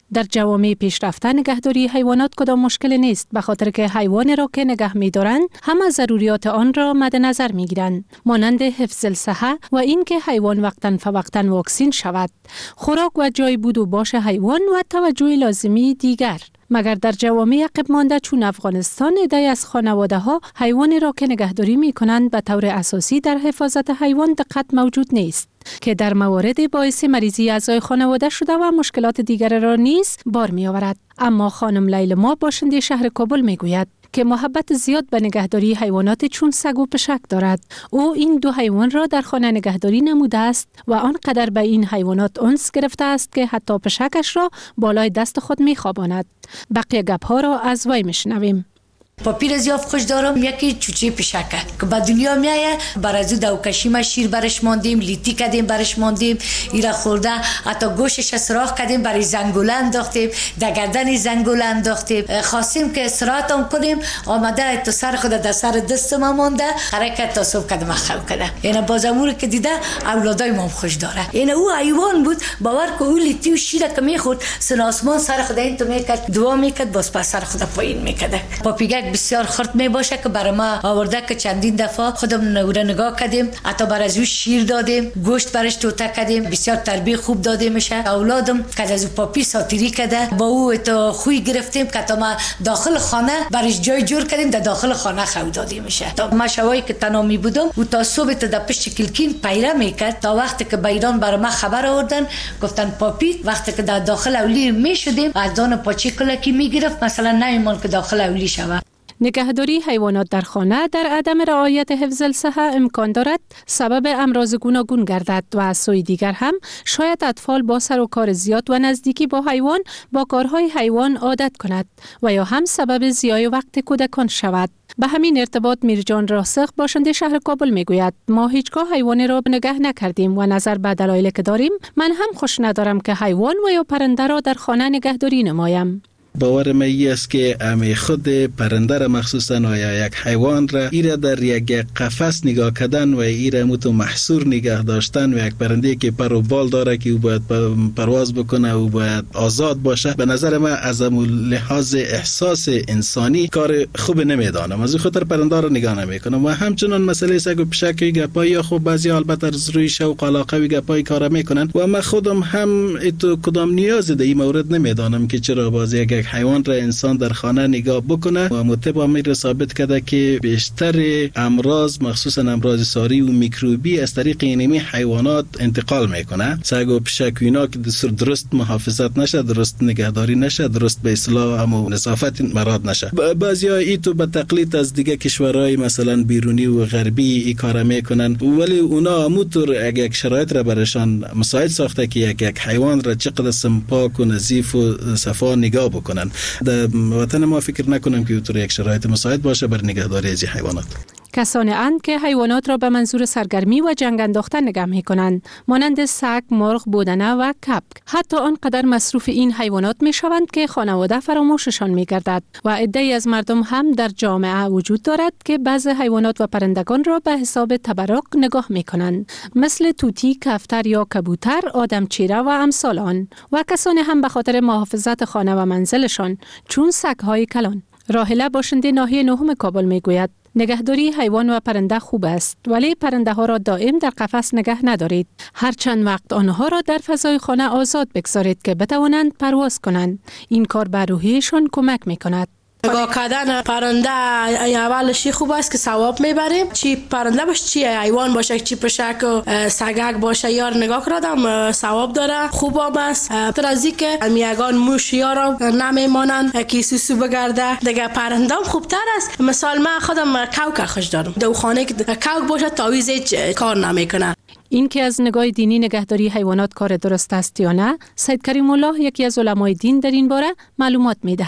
در جوامع پیشرفته نگهداری حیوانات کدام مشکل نیست، به خاطر که حیوان را که نگه می‌دارند همه ضروریات آن را مد نظر می‌گیرند، مانند حفظ الصحه و اینکه حیوان وقتاً فوقتاً واکسین شود، خوراک و جای بود و باش حیوان و توجه لازمی دیگر. مگر در جوامع عقب مانده چون افغانستان عده‌ای از خانواده‌ها حیوانی را که نگهداری می‌کنند به طور اساسی در حفاظت حیوان دقت موجود نیست که در موارد باعث مریضی اعضای خانواده شده و مشکلات دیگر را نیز بار می‌آورد. اما خانم لیلما باشنده شهر کابل می‌گوید که محبت زیاد به نگهداری حیوانات چون سگ و پشک دارد. او این دو حیوان را در خانه نگهداری نموده است و آنقدر به این حیوانات انس گرفته است که حتی پشکش را بالای دست خود می‌خواباند. بقیه گپ‌ها را از وی می‌شنویم. پاپیر زیاف خوش دارم، یکی چوچه پشکه که به دنیا میایه. برازو دوکشی ما شیر برش ماندیم، لیتی کردیم برش ماندیم، ایرا خورده حتی گوشش سراخ کردیم، برای زنگوله انداختیم، دگردن زنگوله انداختیم، خواستیم که استراحت هم کنیم، آمده تو سر خود در سر دست ما مانده، حرکت تصوف کردم خو کرده. یعنی بازمور که دیده اولادای ما خوش داره. یعنی او حیوان بود، باور که او لیتی و شیر که میخورد سن آسمان سر خود این تو میکرد، دعا میکرد، باز پس سر خود پایین میکرد. پاپیگک بسیار خرد می باشه که برای ما آورده که چندین دفعه خودم نگاه کردیم، حتی برای از شیر دادیم، گوشت برش توته کردیم، بسیار تربیت خوب داده میشه. اولادم که از پاپی ساتیری کرده، با او تو خوی گرفتیم که تا ما داخل خانه برش جای جور کردیم، در داخل خانه خو داده میشه. تا ما شوایی که تنامی بودم و تا صبح تا در پشت کلکین پیره میکرد، تا وقتی که بیران برای ما خبر آوردن گفتن پاپی وقتی که در داخل اولی میشدیم از دان پاچی کلکی میگرفت، مثلا نمیمان که داخل اولی شود. نگهداری حیوانات در خانه در عدم رعایت حفظ الصحه امکان دارد سبب امراض گوناگون گردد و از سوی دیگر هم شاید اطفال با سر و کار زیاد و نزدیکی با حیوان با کارهای حیوان عادت کند و یا هم سبب ضیاع وقت کودکان شود. به همین ارتباط میرجان راسخ باشنده شهر کابل میگوید ما هیچگاه حیوانی را نگه نکردیم و نظر به دلایلی که داریم من هم خوش ندارم که حیوان و یا پرنده را در خانه نگهداری نمایم. باور من است که امی خود پرنده را مخصوصا و یا یک حیوان را ایره در یک قفس نگاه کردن و ایره متو محصور نگه داشتن و یک پرنده که پر و بال داره که او باید پرواز بکنه و باید آزاد باشه، به نظر من از لحاظ احساس انسانی کار خوب نمیدانم، از خاطر پرنده را نگاه نمیکنم. و همچنان مسئله سگ و پشک گپای یا خب بعضی البته از روی شوق و علاقه و گپای کار میکنن و من خودم هم اتو کدام نیاز در این مورد نمیدانم که چرا باز یک حیوان را انسان در خانه نگاه بکنه و مطبع امیر ثابت کرده که بیشتر امراض مخصوصا امراض ساری و میکروبی از طریق اینمی حیوانات انتقال میکنه. سگ و پشک اینا که درست محافظت نشه، درست نگهداری نشه، درست به اصلاح و نظافت مراد نشه، بعضیا ایتو به تقلید از دیگه کشورهای مثلا بیرونی و غربی این کار میکنن، ولی اونا همونطور یک شرایط را برشان مساعد ساخته که یک حیوان را چقدر پاک و نظیف و صفا نگاه بکنن. در وطن ما فکر نکنم که اونطور یک شرایط مساعد باشه بر نگهداری از حیوانات. کسانی اند که حیوانات را به منظور سرگرمی و جنگ انداختن نگاه می‌کنند، مانند سگ، مرغ، بودنه و کبک. حتی آنقدر مصروف این حیوانات می‌شوند که خانواده فراموششان می‌گردد و عده‌ای از مردم هم در جامعه وجود دارد که بعضی حیوانات و پرندگان را به حساب تبرک نگاه می‌کنند، مثل طوطی، کفتر یا کبوتر، آدمچیره و امثال آن، و کسانی هم به خاطر محافظت خانه و منزلشان چون سگ‌های کلان. راحله باشنده ناحیه نهم کابل می‌گوید نگهداری حیوان و پرنده خوب است، ولی پرنده ها را دائم در قفس نگه ندارید. هر چند وقت آنها را در فضای خانه آزاد بگذارید که بتوانند پرواز کنند. این کار بر روحیشان کمک می‌کند. نگاه کردن پرنده اولشی خوب است که ثواب میبریم، چی پرنده باشه چی حیوان باشه، چی پشک و سگک باشه، یار نگاه کردم ثواب داره، خوب هم است. تر از این که میگان موش یارم نمیمانند که سوسو بگرده، دیگه پرنده هم خوبتر است. مثال من خودم کوک خوش دارم، دو خانه که کوک باشه تعویض کار نمیکنه. این که از نگاه دینی نگهداری حیوانات کار درست است یا نه، سید کریم الله یکی از علمای دین در این باره معلومات میدهد.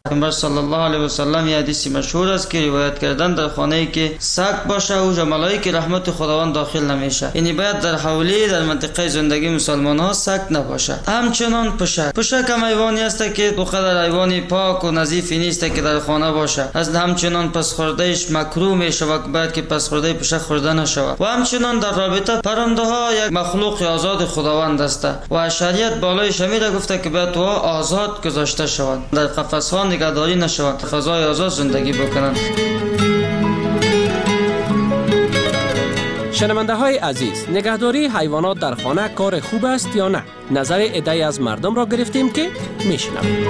پیامبر صلی الله علیه و سلم یه حدیث مشهور است که روایت کردن در خانه‌ای که سگ باشه و ملائکه رحمت خداوند داخل نمیشه. یعنی باید در حولی در منطقه زندگی مسلمان ها سگ نباشه. همچنان پشک هم حیوانی است که بقدر حیوانی پاک و نظیف نیست که در خانه باشه. از همچنان پس خوردهش مکروه میشه و باید که پس خورده پشک خورده نشود. و همچنان در رابطه پرنده ها یک مخلوق آزاد خداوند است و شریعت بالای شمیره گفته که باید تو آزاد گذاشته شود، در قفس ها نگهداری نشود، فضای آزاد زندگی بکنند. شنونده های عزیز، نگهداری حیوانات در خانه کار خوب است یا نه؟ نظر عده‌ای از مردم را گرفتیم که میشنویم.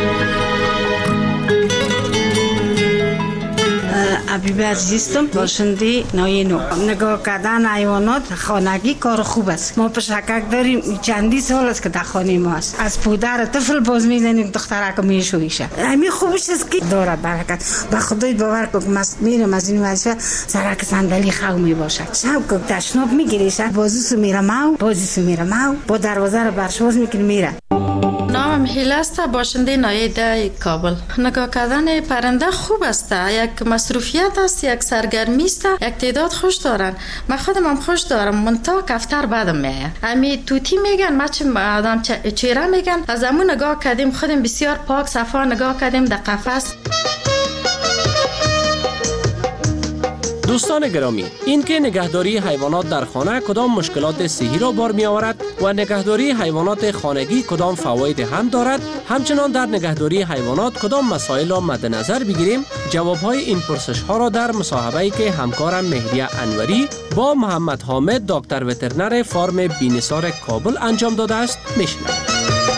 حبیب عزیزم باشنده نایینو. نگاه کردن حیوانات خانگی کار خوب است. ما پشکک داریم، چندی سال است که در خانه ما است. از پودر طفل باز میزنیم دخترک میشویشه. همین خوبش است که داره برکت. به خدای باور کن میرم از این وظیفه سرک صندلی خو میباشد. شب که تشناب میگیریشه بازوسو میرم با دروازه رو برشواز میکنه میره. نامم هیله است، باشنده نایه ده کابل. نگاه کردن پرنده خوب است، یک مصروفیت است، یک سرگرمی است، یک تعداد خوش دارن. من خودم هم خوش دارم، منتها کفتر بعدم میه. امی توتی میگن، مچ آدم چهره میگن. از همون نگاه کردیم خودم بسیار پاک صفا نگاه کردیم در قفس. دوستان گرامی، این که نگهداری حیوانات در خانه کدام مشکلات صحی را بار می آورد و نگهداری حیوانات خانگی کدام فواید هم دارد، همچنان در نگهداری حیوانات کدام مسائل را مد نظر بگیریم، جوابهای این پرسش ها را در مصاحبه‌ای که همکارم مهریه انوری با محمد حامد دکتر وترنر فارم بی‌نثار کابل انجام داده است میشنویم.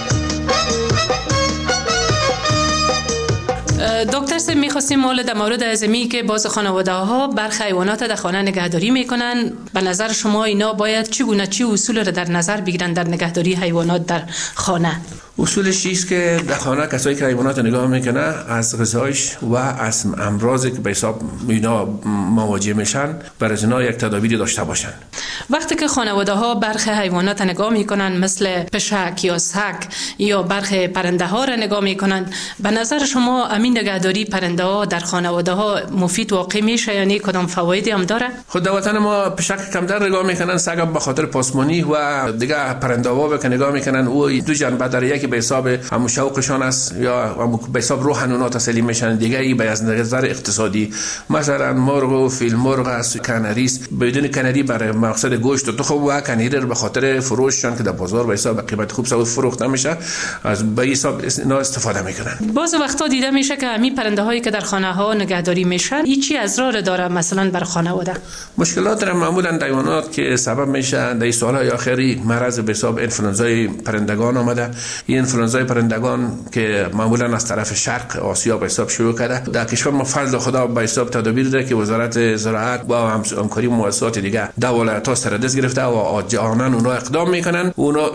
دکتر سه میخواستیم مال در مورد ازمی که باز خانواده ها برخی حیوانات در خانه نگهداری میکنن. به نظر شما اینا باید چگونه چی اصول را در نظر بگیرن در نگهداری حیوانات در خانه؟ اصولش چیست که در خانه کسایی که حیوانات نگاه میکنه از غذایش و از امراضی که به حساب اینا مواجه میشن برای اینا یک تدابیری داشته باشن. وقتی که خانواده ها برخی حیوانات نگاه میکنن مثل پشک یا سگ یا برخی پرنده ها را نگاه میکنن، به نظر شما امین نگهداری پرنده ها در خانواده ها مفید واقع میشه؟ یعنی کدام فوایدی هم داره؟ خود در وطن ما پشک کمتر نگاه میکنن، سگ به خاطر پاسمانی و دیگه پرنده ها که نگاه میکنن او دو جنبه داره، یکی به حساب همون شوقشان است یا به حساب روحانیات سلیم میشن، دیگه ای به از نظر اقتصادی مثلا مرغ و فیل مرغ است، کانری است، بدون کانری برای مقصد گوشت و تخم و کانری رو به خاطر فروششان که در بازار به حساب قیمت خوب سوار فروخته میشه از به حساب اینا استفاده میکنن. باز وقتا دیده میشه که همین پرنده هایی که در خانه ها نگهداری میشن این چی اضرار داره مثلا بر خانواده؟ مشکلات در معمولا حیوانات که سبب میشه در سالهای آخری مرض به حساب انفلوئنزای پرندگان آمده. این انفلوئنزای پرندگان که معمولا از طرف شرق آسیا به حساب شروع کرده. در کشور ما فضل خدا به حساب تدابیر داره که وزارت زراعت با همکاری مؤسسات دیگه دولت‌ها سر دست گرفته و جهانن اونا اقدام میکنن. اونا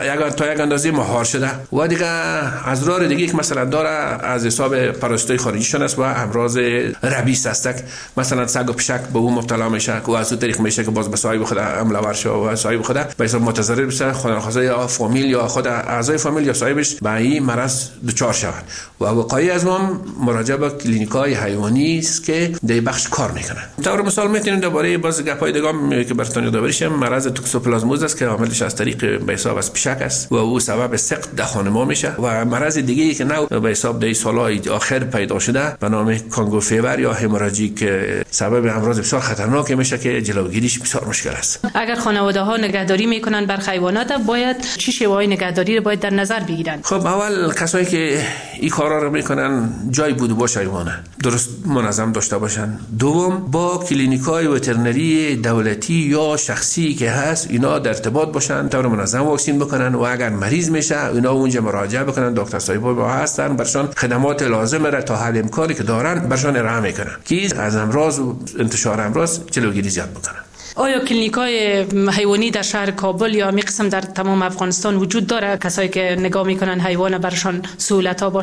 تا یک اندازه مهار شده و دیگه اضرار دیگه که مثلا داره از حساب پرستای خارجیشون است و امراض ربیس است. مثلا سگ و پشک به اون مبتلا میشه و از اون طریق میشه که باز به صاحب خود حمله ور شه و صاحب خود به حساب متضرر بشه، خانواده یا فامیل یا خود اعضای فامیل یا صاحبش به این مرض دچار شود. و وقایع از ما مراجعه به کلینیک‌های حیوانی است که در بخش کار میکنن. طور مثال میتونیم درباره باز گپای دیگه که براتون یاد بریشم، مرض توکسوپلازموز است که عاملش از طریق به حساب از پشک است و او سبب سقط در خانه ما میشه. و مرض دیگه ای که نو به حساب در سالهای آخر پیدا شده به نام کانگو فیور یا هموراژیک سبب امراض بسیار خطرناک میشه که جلوگیریش بسیار مشکل است. اگر خانواده ها نگهداری میکنن بر حیوانات باید چه شیوه‌های نگهداری رو باید در نظر بگیرن؟ خب اول کسایی که این کارا رو میکنن جای بود باش حیوانه درست منظم داشته باشن. دوم با کلینیکای وترنری دولتی یا شخصی که هست اینا در ارتباط باشن، طور منظم واکسین بکنن و اگر مریض میشه اینا اونجا مراجعه بکنن، دکتر صاحبا با هستن برشان خدمات لازم را تا حد امکانی که دارن برشان ارائه میکنن که از امراض و انتشار امراض جلوگیری زیاد بکنن. آیا کلینیکای حیوانی در شهر کابل یا می قسم در تمام افغانستان وجود داره کسایی که نگاه میکنن حیوان برشان سهولت ها باشه؟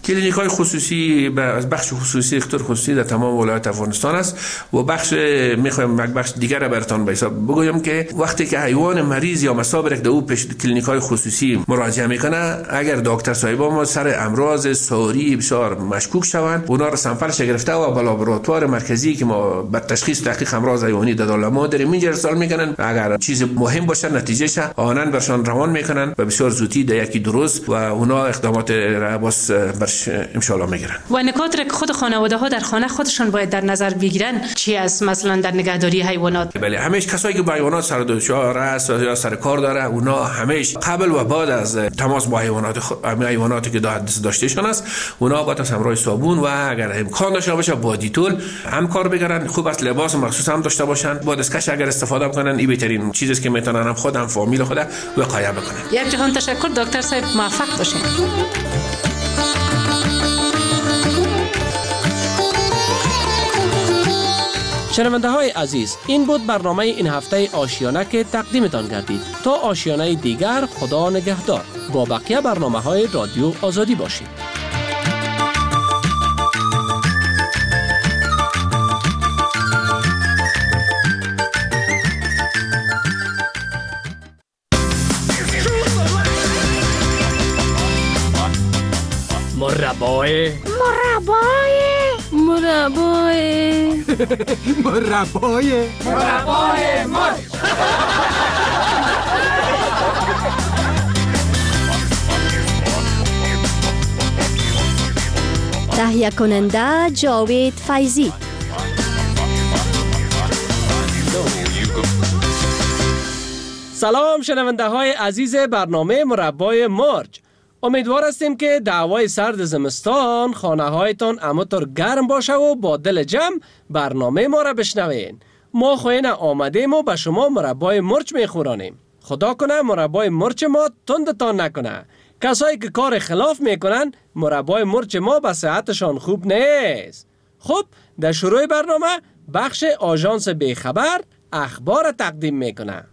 کلینیک‌های خصوصی از بخش خصوصی اختیار خصوصی در تمام ولایت افغانستان است و میخوایم یک بخش دیگر را براتون به حساب بگویم که وقتی که حیوان مریض یا مصابرک در او پیش کلینیک‌های خصوصی مراجعه میکنه، اگر دکتر صاحبا ما سر امراض ساری بسیار مشکوک شوند، اونا را سامپلش گرفته و به لابراتوار مرکزی که ما بر تشخیص تحقیق امراض حیوانی در دولت داریم اینجا ارسال میکنن. اگر چیز مهم باشه نتیجهش آنن برشان روان میکنن و بسیار زودی در یکی درست و اونا اقدامات را باز برش ان شاء الله میگیرن. و نکات را که خود خانواده ها در خانه خودشان باید در نظر بگیرن چی است مثلا در نگهداری حیوانات؟ بله، همیشه کسایی که با حیوانات سر دچار است یا سر کار داره، اونا همیشه قبل و بعد از تماس با حیواناتی که داشتهشان است، اونا باید از همراه صابون و اگر امکان داشته باشه با دیتول هم کار بگیرن. خوب است لباس مخصوص هم داشته باشن. با دستکش اگر استفاده کنن این بهترین چیزی است که میتونن هم خود هم فامیل خود وقایع بکنن. یک جهان تشکر دکتر صاحب، موفق باشین. شنونده های عزیز، این بود برنامه این هفته آشیانه که تقدیمتان گردید. تا آشیانه دیگر، خدا نگهدار. با بقیه برنامه های رادیو آزادی باشید. مربای مرچ. تهیه کننده جاوید فیضی. سلام شنونده های عزیز برنامه مربای مرچ. امیدوار هستیم که دعوای سرد زمستان خانه هایتان همونطور گرم باشه و با دل جمع برنامه ما را بشنوین. ما خوین آمدیم و به شما مربای مرچ میخورانیم. خدا کنه مربای مرچ ما تندتان نکنه. کسایی که کار خلاف میکنن مربای مرچ ما به صحتشان خوب نیست. خب در شروع برنامه بخش آژانس بیخبر اخبار تقدیم میکنه.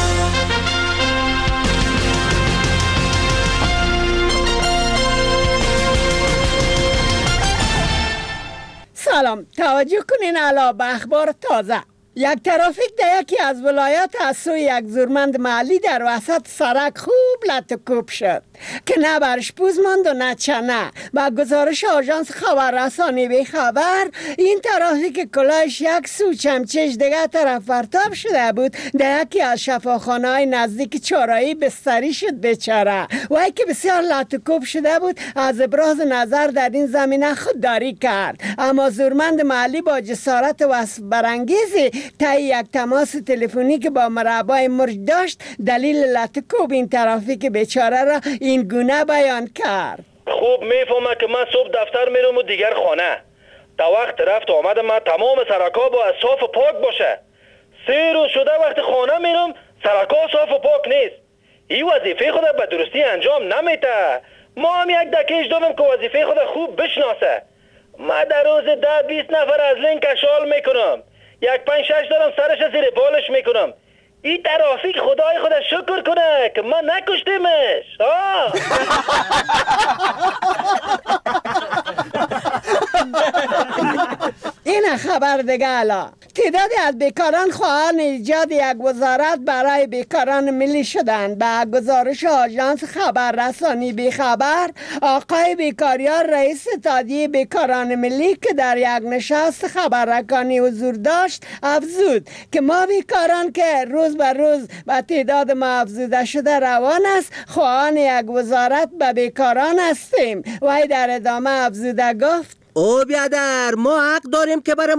سلام، توجه کنین علا به اخبار تازه. یک ترافیک در یکی از ولایات از سوی یک زورمند محلی در وسط سرک خوب لطکوب شد که نه برش پوز ماند و نه چنه. با گزارش آژانس خبررسانی به خبر، این ترافیک کلاهش یک سو چمچش دیگه طرف پرتاب شده بود. در یکی از شفاخانه‌های نزدیک چهارراهی بستری شد بیچاره. وی که بسیار لطکوب شده بود از ابراز نظر در این زمینه خودداری کرد، اما زورمند محلی با جسارت وصف برانگیزی طی یک تماس تلفنی که با مربای مرچ داشت دلیل لطکوب این ترافیک بیچاره را این گونه بیان کرد. خوب میفهمه که من صبح دفتر میرم و دیگر خانه. تا وقت رفت آمدم من تمام سرکا با صاف و پاک باشه. 3 روز شده وقت خانه میرم سرکا صاف و پاک نیست. این وظیفه خود به درستی انجام نمیده. ما هم یک دکیش دادم که وظیفه خود خوب بشناسه. من در روز 10-20 نفر از لینک کشال میکنم. 1-5-6 دارم سرش زیر بالش میکنم. این ترافیک خدای خود شکر کنه که من نکشتیمش. این خبر دیگه الا. تعدادی از بیکاران خواهان ایجاد یک وزارت برای بیکاران ملی شدند. به گزارش آژانس خبررسانی بیخبر، آقای بیکاریار رئیس اتحادیه بیکاران ملی که در یک نشست خبررسانی حضور داشت افزود که ما بیکاران که روز به روز به تعداد ما افزوده شده روان است خواهان یک وزارت به بیکاران هستیم. وی در ادامه افزوده گفت او بیادر، ما حق داریم که برای